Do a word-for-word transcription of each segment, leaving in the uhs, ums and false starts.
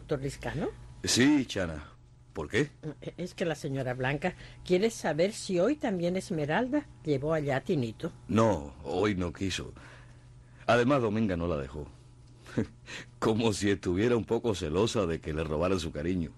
doctor Liscano? Sí, Chana. ¿Por qué? Es que la señora Blanca quiere saber si hoy también Esmeralda llevó allá a Tinito. No, hoy no quiso. Además, Dominga no la dejó. Como si estuviera un poco celosa de que le robaran su cariño.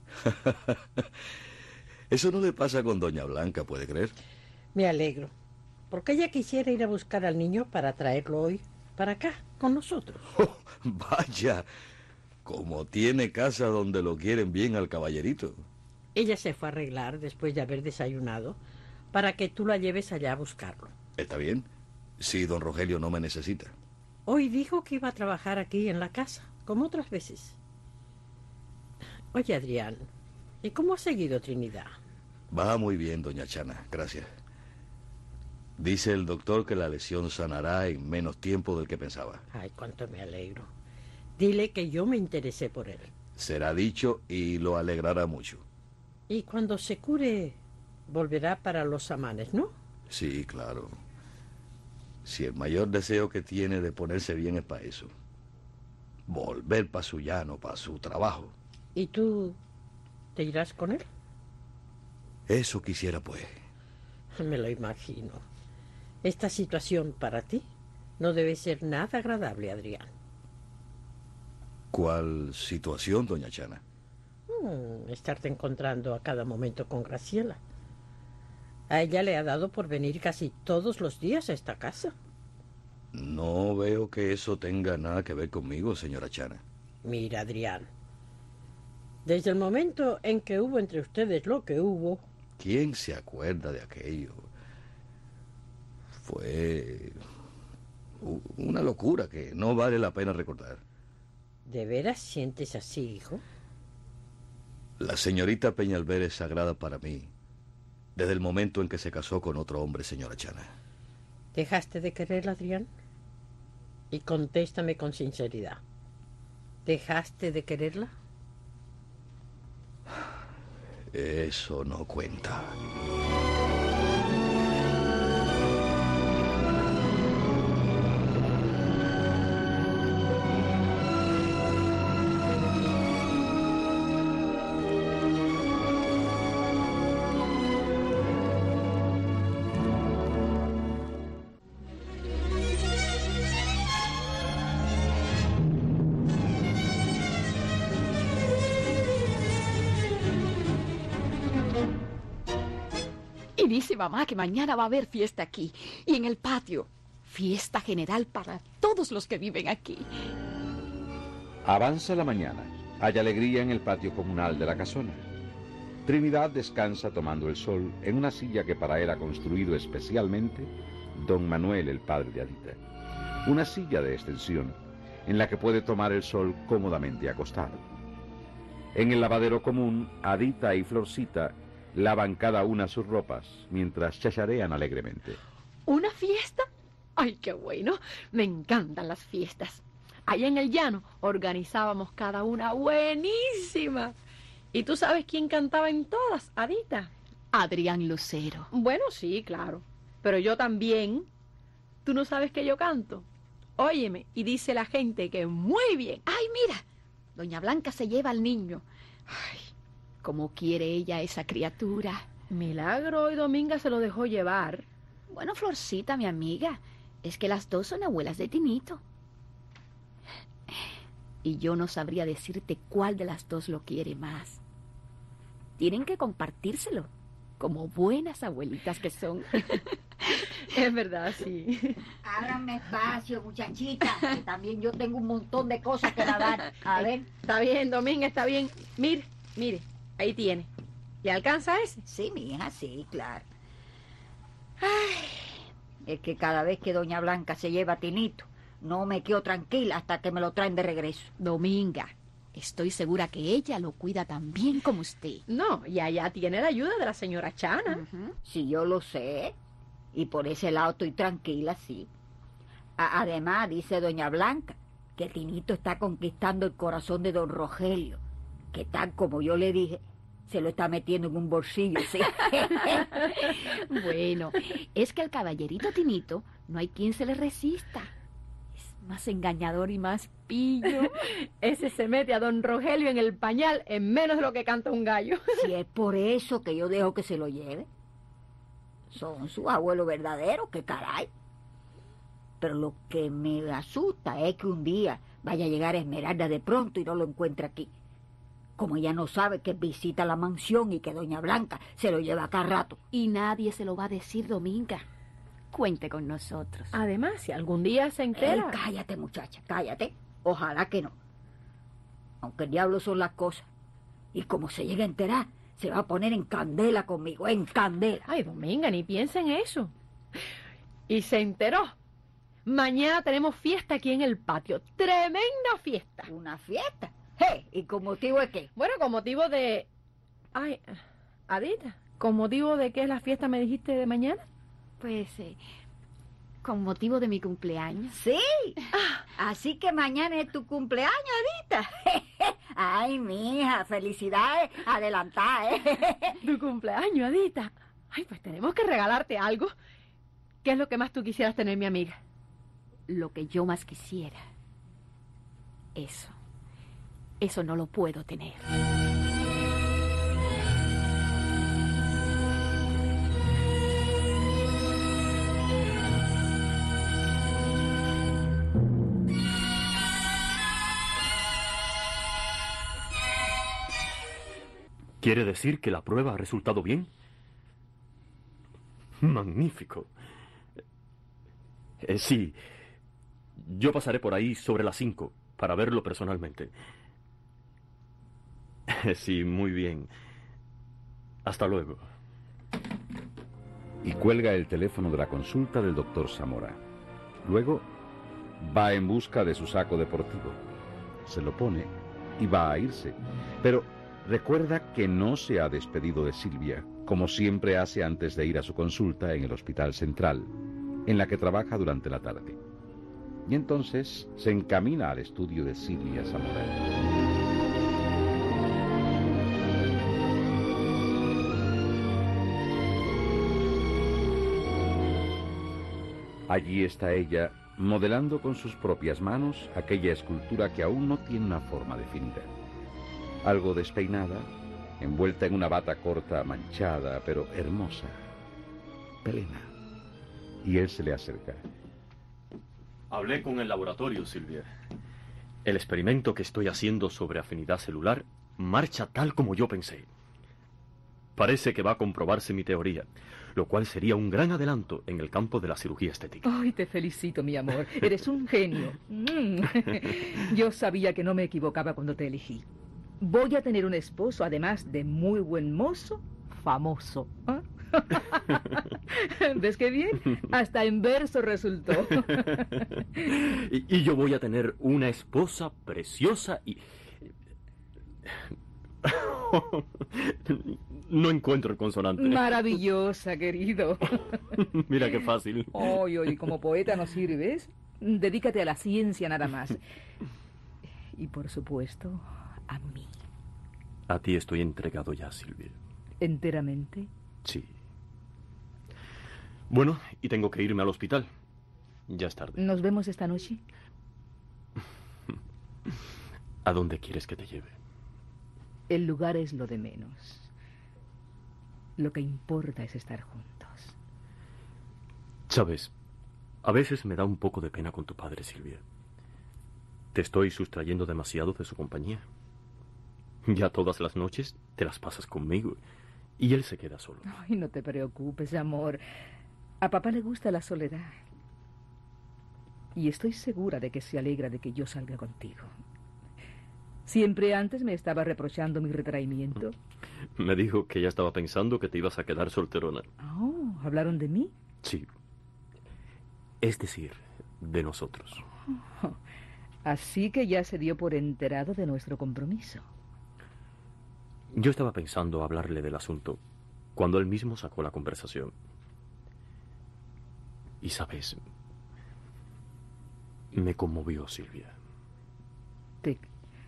Eso no le pasa con doña Blanca, ¿puede creer? Me alegro, porque ella quisiera ir a buscar al niño para traerlo hoy para acá, con nosotros. Oh, vaya, como tiene casa donde lo quieren bien al caballerito. Ella se fue a arreglar después de haber desayunado para que tú la lleves allá a buscarlo. ¿Está bien? Si don Rogelio no me necesita. Hoy dijo que iba a trabajar aquí en la casa, como otras veces. Oye, Adrián, ¿y cómo ha seguido Trinidad? Va muy bien, doña Chana, gracias. Dice el doctor que la lesión sanará en menos tiempo del que pensaba. Ay, cuánto me alegro. Dile que yo me interesé por él. Será dicho y lo alegrará mucho. Y cuando se cure, volverá para los Amanes, ¿no? Sí, claro. Si el mayor deseo que tiene de ponerse bien es para eso. Volver para su llano, para su trabajo. ¿Y tú te irás con él? Eso quisiera, pues. Me lo imagino. Esta situación para ti no debe ser nada agradable, Adrián. ¿Cuál situación, doña Chana? Hmm, estarte encontrando a cada momento con Graciela. A ella le ha dado por venir casi todos los días a esta casa. No veo que eso tenga nada que ver conmigo, señora Chana. Mira, Adrián, desde el momento en que hubo entre ustedes lo que hubo... ¿Quién se acuerda de aquello? Fue una locura que no vale la pena recordar. ¿De veras sientes así, hijo? La señorita Peñalver es sagrada para mí desde el momento en que se casó con otro hombre, señora Chana. ¿Dejaste de quererla, Adrián? Y contéstame con sinceridad. ¿Dejaste de quererla? Eso no cuenta. Y dice mamá que mañana va a haber fiesta aquí y en el patio. Fiesta general para todos los que viven aquí. Avanza la mañana. Hay alegría en el patio comunal de la casona. Trinidad descansa tomando el sol en una silla que para él ha construido especialmente don Manuel, el padre de Adita. Una silla de extensión en la que puede tomar el sol cómodamente acostado. En el lavadero común, Adita y Florcita lavan cada una sus ropas mientras chacharean alegremente. ¿Una fiesta? ¡Ay, qué bueno! Me encantan las fiestas. Allá en el llano organizábamos cada una buenísima. ¿Y tú sabes quién cantaba en todas, Adita? Adrián Lucero. Bueno, sí, claro. Pero yo también. ¿Tú no sabes que yo canto? Óyeme, y dice la gente que muy bien. ¡Ay, mira! Doña Blanca se lleva al niño. ¡Ay! ¿Cómo quiere ella a esa criatura? Milagro y Dominga se lo dejó llevar. Bueno, Florcita, mi amiga, es que las dos son abuelas de Tinito. Y yo no sabría decirte cuál de las dos lo quiere más. Tienen que compartírselo, como buenas abuelitas que son. Es verdad, sí. Ábranme espacio, muchachita, que también yo tengo un montón de cosas que lavar. A ver. Está bien, Dominga, está bien. Mire, mire. Ahí tiene. ¿Le alcanza ese? Sí, mi hija, sí, claro. Ay, es que cada vez que doña Blanca se lleva a Tinito, no me quedo tranquila hasta que me lo traen de regreso. Dominga, estoy segura que ella lo cuida tan bien como usted. No, y allá tiene la ayuda de la señora Chana. Uh-huh. Sí, yo lo sé. Y por ese lado estoy tranquila, sí. A- además, dice doña Blanca, que Tinito está conquistando el corazón de don Rogelio, que tal como yo le dije, se lo está metiendo en un bolsillo, ¿sí? Bueno, es que al caballerito Tinito no hay quien se le resista. Es Más engañador y más pillo. Ese se mete a don Rogelio en el pañal en menos de lo que canta un gallo. Si es por eso que yo dejo que se lo lleve. Son sus abuelos verdaderos, qué caray. Pero lo que me asusta es que un día vaya a llegar Esmeralda de pronto y no lo encuentre aquí. Como ella no sabe que visita la mansión y que doña Blanca se lo lleva cada rato. Y nadie se lo va a decir, Dominga. Cuente con nosotros. Además, si algún día se Eh, entera... cállate, muchacha, cállate. Ojalá que no. Aunque el diablo son las cosas. Y como se llegue a enterar, se va a poner en candela conmigo, en candela. Ay, Dominga, ni piensa en eso. Y se enteró. Mañana tenemos fiesta aquí en el patio. Tremenda fiesta. ¿Una fiesta? Hey, ¿y con motivo de qué? Bueno, con motivo de... Ay, Adita, ¿con motivo de qué es la fiesta me dijiste de mañana? Pues, eh, con motivo de mi cumpleaños. Sí. Así que mañana es tu cumpleaños, Adita. Ay, mija, felicidades adelantadas, ¿eh? Tu cumpleaños, Adita. Ay, pues tenemos que regalarte algo. ¿Qué es lo que más tú quisieras tener, mi amiga? Lo que yo más quisiera. Eso. Eso no lo puedo tener. ¿Quiere decir que la prueba ha resultado bien? Magnífico. Eh, sí, yo pasaré por ahí sobre las cinco para verlo personalmente. Sí, muy bien. Hasta luego. Y cuelga el teléfono de la consulta del doctor Zamora. Luego va en busca de su saco deportivo. Se lo pone y va a irse. Pero recuerda que no se ha despedido de Silvia, como siempre hace antes de ir a su consulta en el Hospital Central, en la que trabaja durante la tarde. Y entonces se encamina al estudio de Silvia Zamora. Allí está ella, modelando con sus propias manos aquella escultura que aún no tiene una forma definida. Algo despeinada, envuelta en una bata corta, manchada, pero hermosa. Pelena. Y él se le acerca. Hablé con el laboratorio, Silvia. El experimento que estoy haciendo sobre afinidad celular marcha tal como yo pensé. Parece que va a comprobarse mi teoría, lo cual sería un gran adelanto en el campo de la cirugía estética. Ay, te felicito, mi amor. Eres un genio. Mm. Yo sabía que no me equivocaba cuando te elegí. Voy a tener un esposo, además de muy buen mozo, famoso. ¿Ah? ¿Ves qué bien? Hasta en verso resultó. y, y yo voy a tener una esposa preciosa y... No encuentro el consonante. Maravillosa, querido. Mira qué fácil. Oye, oye, como poeta no sirves. Dedícate a la ciencia nada más. Y por supuesto, a mí. A ti estoy entregado ya, Silvia. ¿Enteramente? Sí. Bueno, y tengo que irme al hospital. Ya es tarde. ¿Nos vemos esta noche? ¿A dónde quieres que te lleve? El lugar es lo de menos. Lo que importa es estar juntos. Sabes, a veces me da un poco de pena con tu padre, Silvia. Te estoy sustrayendo demasiado de su compañía. Ya todas las noches te las pasas conmigo y él se queda solo. Ay, no te preocupes, amor. A papá le gusta la soledad. Y estoy segura de que se alegra de que yo salga contigo. Siempre antes me estaba reprochando mi retraimiento. Me dijo que ya estaba pensando que te ibas a quedar solterona. Oh, ¿hablaron de mí? Sí. Es decir, de nosotros. Oh, así que ya se dio por enterado de nuestro compromiso. Yo estaba pensando hablarle del asunto cuando él mismo sacó la conversación. Y sabes, me conmovió, Silvia. Te...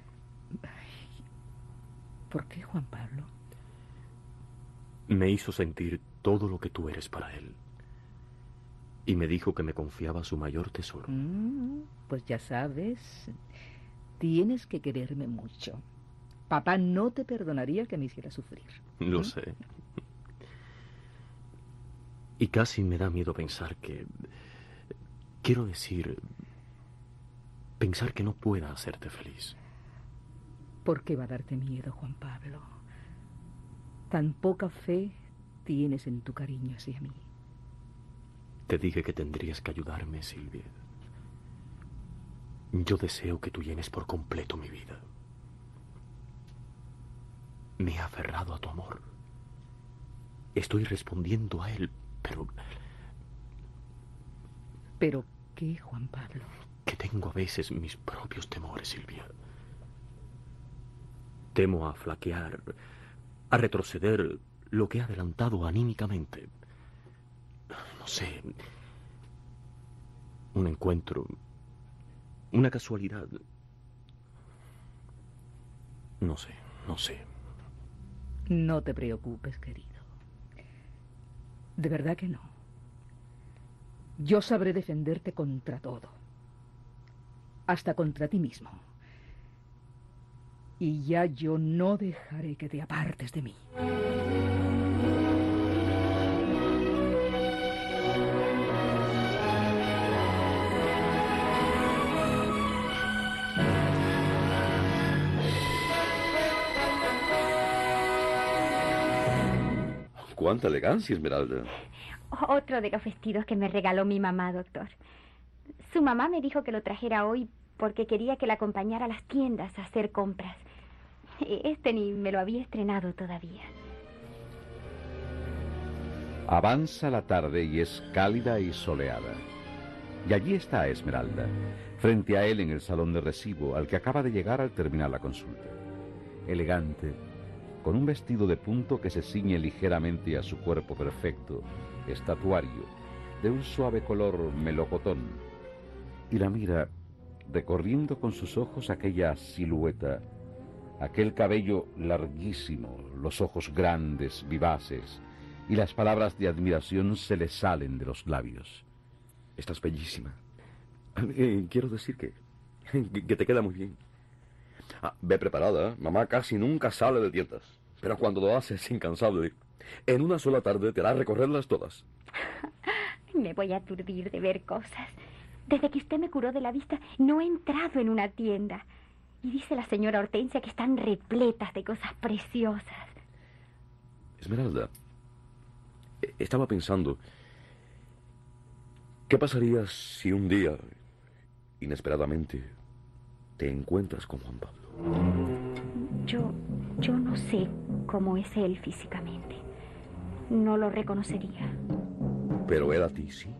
¿Por qué, Juan Pablo? Me hizo sentir todo lo que tú eres para él. Y me dijo que me confiaba su mayor tesoro. Mm, pues ya sabes, tienes que quererme mucho. Papá no te perdonaría que me hiciera sufrir. Lo ¿Mm? sé. Y casi me da miedo pensar que... Quiero decir... Pensar que no pueda hacerte feliz. ¿Por qué va a darte miedo, Juan Pablo? Tan poca fe tienes en tu cariño hacia mí. Te dije que tendrías que ayudarme, Silvia. Yo deseo que tú llenes por completo mi vida. Me he aferrado a tu amor. Estoy respondiendo a él, pero... ¿Pero qué, Juan Pablo? Que tengo a veces mis propios temores, Silvia. Temo a flaquear, a retroceder lo que he adelantado anímicamente. No sé, un encuentro, una casualidad. No sé, no sé. No te preocupes, querido. De verdad que no. Yo sabré defenderte contra todo. Hasta contra ti mismo. Y ya yo no dejaré que te apartes de mí. ¡Cuánta elegancia, Esmeralda! Otro de los vestidos que me regaló mi mamá, doctor. Su mamá me dijo que lo trajera hoy porque quería que la acompañara a las tiendas a hacer compras. Este ni me lo había estrenado todavía. Avanza la tarde y es cálida y soleada. Y allí está Esmeralda, frente a él en el salón de recibo, al que acaba de llegar al terminar la consulta. Elegante, con un vestido de punto que se ciñe ligeramente a su cuerpo perfecto, estatuario, de un suave color melocotón, y la mira recorriendo con sus ojos aquella silueta, aquel cabello larguísimo, los ojos grandes, vivaces, y las palabras de admiración se le salen de los labios. Estás bellísima. Eh, quiero decir que, que te queda muy bien. Ah, ve preparada, mamá casi nunca sale de tiendas, pero cuando lo hace es incansable. En una sola tarde te hará recorrerlas todas. Me voy a aturdir de ver cosas. Desde que usted me curó de la vista, no he entrado en una tienda. Y dice la señora Hortensia que están repletas de cosas preciosas. Esmeralda, estaba pensando, ¿qué pasaría si un día, inesperadamente, te encuentras con Juan Pablo? Yo, yo no sé cómo es él físicamente. No lo reconocería. Pero él a ti sí.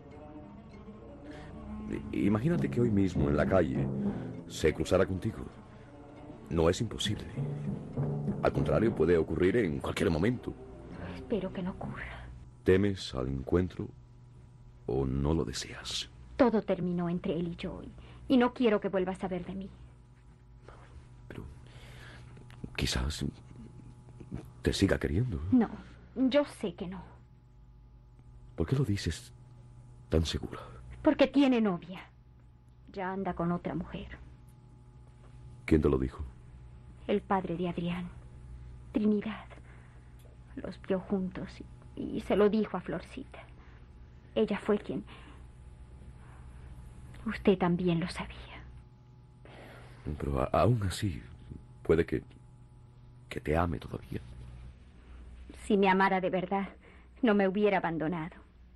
Imagínate que hoy mismo en la calle se cruzara contigo. No es imposible. Al contrario, puede ocurrir en cualquier momento. Espero que no ocurra. ¿Temes al encuentro o no lo deseas? Todo terminó entre él y yo, y, y no quiero que vuelva a saber de mí. Pero quizás te siga queriendo. No, yo sé que no. ¿Por qué lo dices tan segura? Porque tiene novia. Ya anda con otra mujer. ¿Quién te lo dijo? El padre de Adrián, Trinidad. Los vio juntos y, y se lo dijo a Florcita. Ella fue quien... Usted también lo sabía. Pero a, aún así, puede que... que te ame todavía. Si me amara de verdad, no me hubiera abandonado.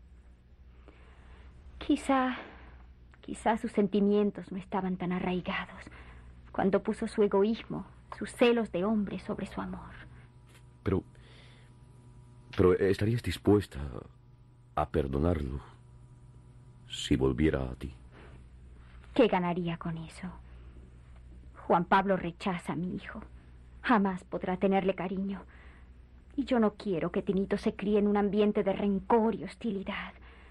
Quizá... quizá sus sentimientos no estaban tan arraigados cuando puso su egoísmo, sus celos de hombre sobre su amor. Pero... pero ¿estarías dispuesta a perdonarlo si volviera a ti? ¿Qué ganaría con eso? Juan Pablo rechaza a mi hijo. Jamás podrá tenerle cariño. Y yo no quiero que Tinito se críe en un ambiente de rencor y hostilidad.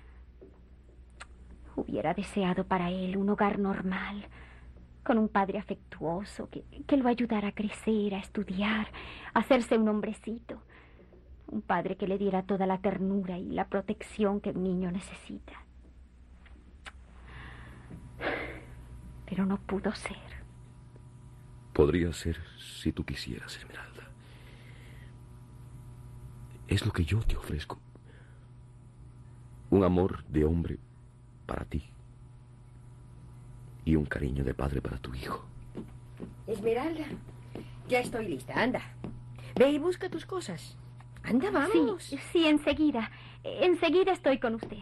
Hubiera deseado para él un hogar normal, con un padre afectuoso que, que lo ayudara a crecer, a estudiar, a hacerse un hombrecito. Un padre que le diera toda la ternura y la protección que un niño necesita. pero no pudo ser. Podría ser si tú quisieras, Esmeralda. Es lo que yo te ofrezco. Un amor de hombre para ti. Y un cariño de padre para tu hijo. Esmeralda, ya estoy lista. Anda. Ve y busca tus cosas. Anda, vamos. Sí, sí, enseguida. Enseguida estoy con usted.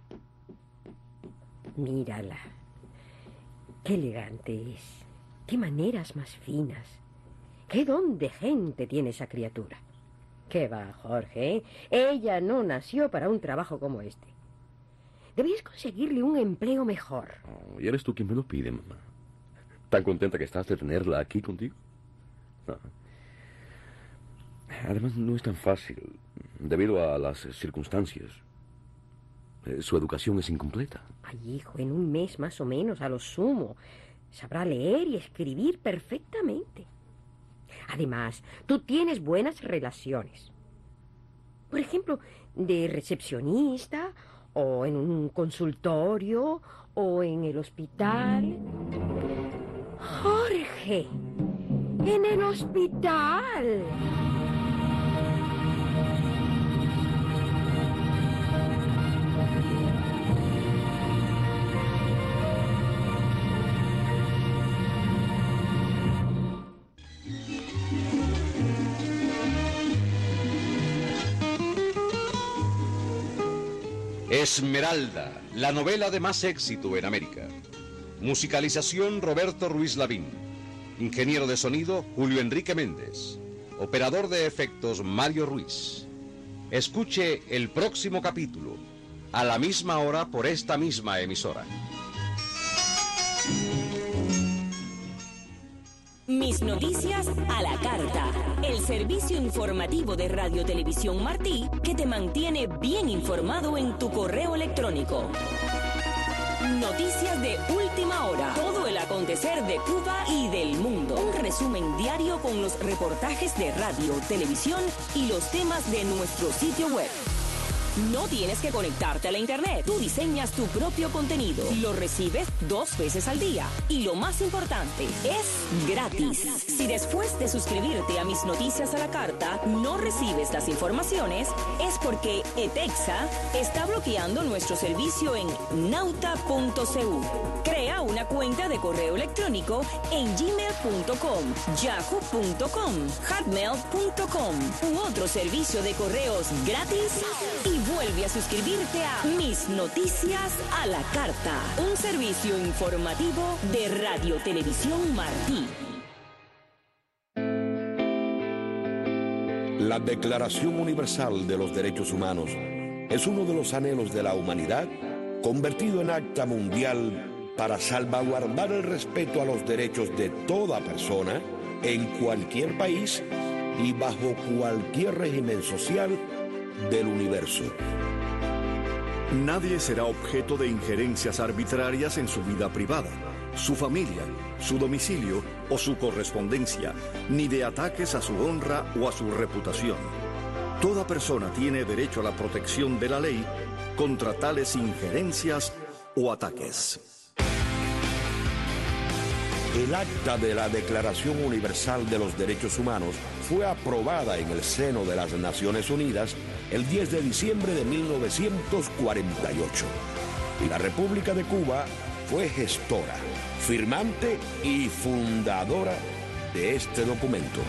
Mírala. Qué elegante es. Qué maneras más finas. Qué don de gente tiene esa criatura. Qué va, Jorge, ¿eh? Ella no nació para un trabajo como este. Debías conseguirle un empleo mejor. Oh, y eres tú quien me lo pide, mamá. ¿Tan contenta que estás de tenerla aquí contigo? No. Además, no es tan fácil, debido a las circunstancias. Su educación es incompleta. Ay, hijo, en un mes más o menos, a lo sumo, sabrá leer y escribir perfectamente. Además, tú tienes buenas relaciones. Por ejemplo, de recepcionista, o en un consultorio, o en el hospital. Jorge, en el hospital. Esmeralda, la novela de más éxito en América. Musicalización Roberto Ruiz Lavín. Ingeniero de sonido Julio Enrique Méndez. Operador de efectos Mario Ruiz. Escuche el próximo capítulo, a la misma hora por esta misma emisora. Mis noticias a la carta. El servicio informativo de Radio Televisión Martí que te mantiene bien informado en tu correo electrónico. Noticias de última hora. Todo el acontecer de Cuba y del mundo. Un resumen diario con los reportajes de radio, televisión y los temas de nuestro sitio web. No tienes que conectarte a la internet. Tú diseñas tu propio contenido. Lo recibes dos veces al día. Y lo más importante, es gratis. Si después de suscribirte a Mis Noticias a la Carta no recibes las informaciones, es porque ETEXA está bloqueando nuestro servicio en nauta punto c u. Crea una cuenta de correo electrónico en gmail punto com, yahoo punto com, hotmail punto com u otro servicio de correos gratis y vuelve a suscribirte a Mis Noticias a la Carta, un servicio informativo de Radio Televisión Martí. La Declaración Universal de los Derechos Humanos es uno de los anhelos de la humanidad convertido en acta mundial para salvaguardar el respeto a los derechos de toda persona en cualquier país y bajo cualquier régimen social del universo. Nadie será objeto de injerencias arbitrarias en su vida privada, su familia, su domicilio o su correspondencia, ni de ataques a su honra o a su reputación. Toda persona tiene derecho a la protección de la ley contra tales injerencias o ataques. El acta de la Declaración Universal de los Derechos Humanos fue aprobada en el seno de las Naciones Unidas el diez de diciembre de mil novecientos cuarenta y ocho. Y la República de Cuba fue gestora, firmante y fundadora de este documento.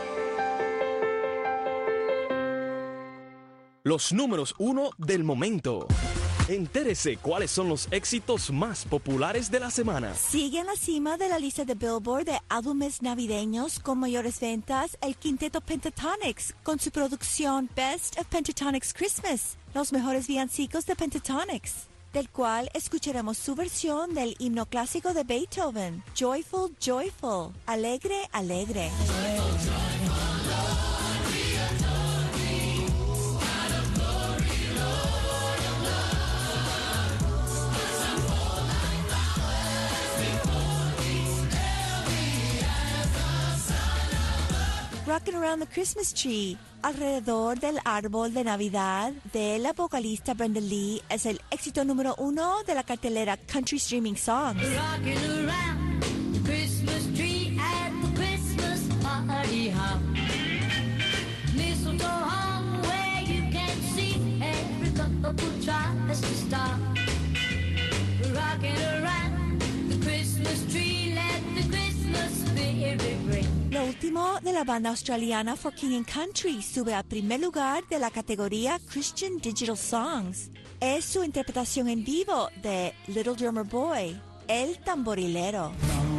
Los números uno del momento. Entérese cuáles son los éxitos más populares de la semana. Sigue en la cima de la lista de Billboard de álbumes navideños con mayores ventas el quinteto Pentatonix con su producción Best of Pentatonix Christmas, los mejores villancicos de Pentatonix, del cual escucharemos su versión del himno clásico de Beethoven, Joyful, Joyful, Alegre, Alegre. Rockin' Around the Christmas Tree, alrededor del árbol de Navidad, de la vocalista Brenda Lee, es el éxito número uno de la cartelera Country Streaming Songs. Rockin' around de la banda australiana For King and Country sube al primer lugar de la categoría Christian Digital Songs. Es su interpretación en vivo de Little Drummer Boy, El Tamborilero.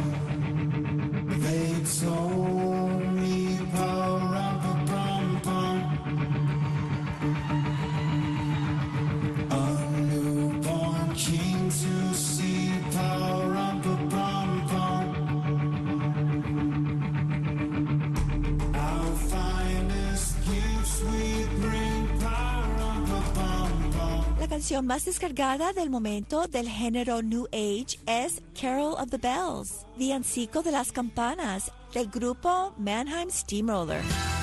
La canción más descargada del momento del género New Age es Carol of the Bells, villancico de las campanas, del grupo Mannheim Steamroller.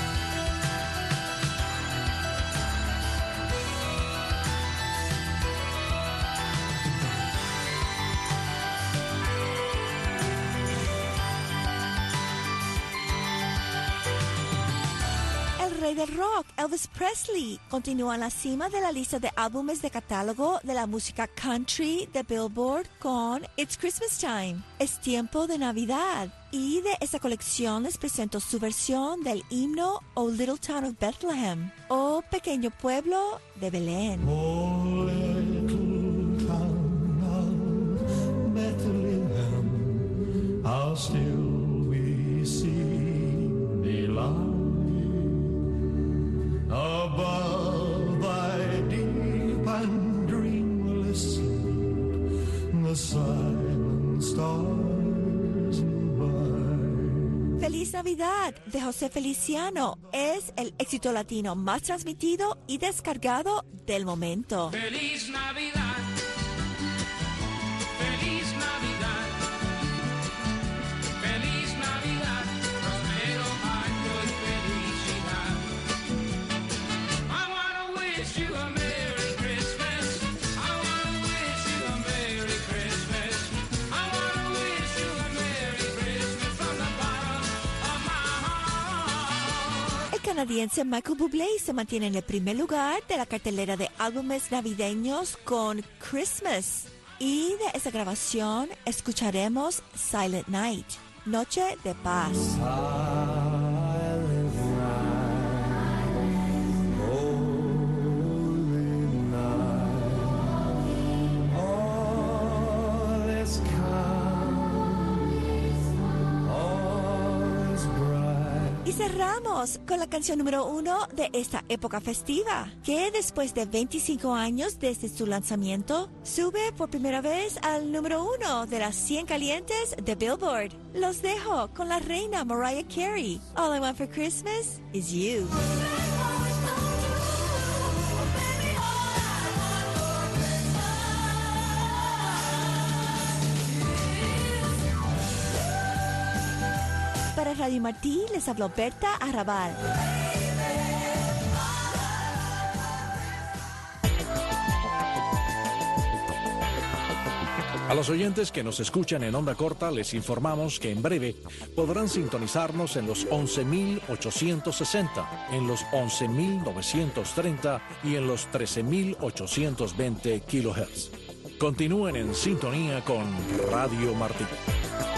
Rey del rock, Elvis Presley, continúa en la cima de la lista de álbumes de catálogo de la música country de Billboard con It's Christmas Time, Es Tiempo de Navidad. Y de esa colección les presento su versión del himno O Little Town of Bethlehem, o Pequeño Pueblo de Belén. Oh, little town of Bethlehem, how still we see thee lie. Above thy deep and dreamless sleep, the silent stars by. Feliz Navidad de José Feliciano es el éxito latino más transmitido y descargado del momento. Feliz Navidad, feliz Navidad, feliz Navidad, prospero año y felicidad. I wanna wish you a Merry Christmas. I wanna wish you a Merry Christmas. I wanna wish you a Merry Christmas from the bottom of my heart. El canadiense Michael Bublé se mantiene en el primer lugar de la cartelera de álbumes navideños con Christmas. Y de esa grabación escucharemos Silent Night, Noche de Paz. Y cerramos con la canción número uno de esta época festiva, que después de veinticinco años desde su lanzamiento, sube por primera vez al número uno de las cien calientes de Billboard. Los dejo con la reina Mariah Carey. All I Want for Christmas is You. Para Radio Martí les habló Berta Arrabal. A los oyentes que nos escuchan en onda corta les informamos que en breve podrán sintonizarnos en los once mil ochocientos sesenta, en los once mil novecientos treinta y en los trece mil ochocientos veinte kilohertz. Continúen en sintonía con Radio Martí.